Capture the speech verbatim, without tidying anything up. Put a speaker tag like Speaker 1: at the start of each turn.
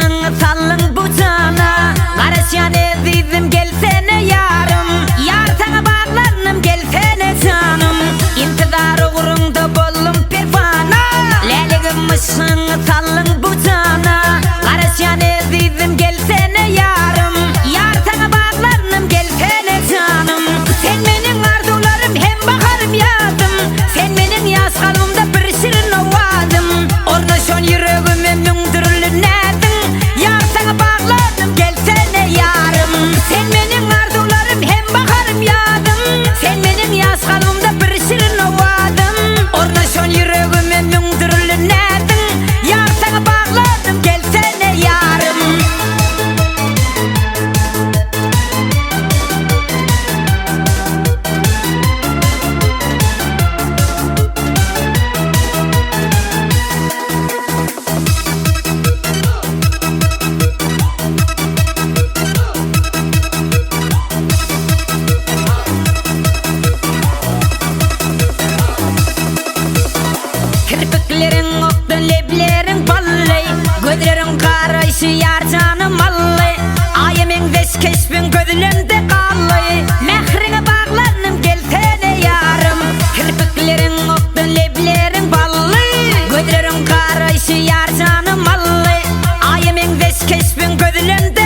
Speaker 1: mısın sallın bu cana? Karışan ezizim gelsene yarım, yar sana bağlanım gelsene canım. İntizar uğrunda bollum pervana, leligim mısın sallın bu cana? Karışan ezizim gelsene yarım, yar sana bağlanım gelsene canım. Sen benim arzularım hem bakarım yazım, sen benim yaz kalbimde bir şirin ovadım. Orna şon yüreğime mündürlü nedin, yar sana bağladım gelsene yarım. Sen benim arzularım hem bakarım yazım, sen benim yaz kalbimde bir şirin ovadım. Orna şon yüreğime mündürlü nedin, yar sana bağladım gelsene yarım. Kirpiklerin oktu, leblerin ballay, gözlerin karayşı yar canım allay. Ayımın beş keşfin gözlerinde kallay, mehrine bağlanım gelsene yarım. Kirpiklerin oktu, leblerin ballay, gözlerin karayşı yar canım allay. Ayımın beş keşfin gözlerinde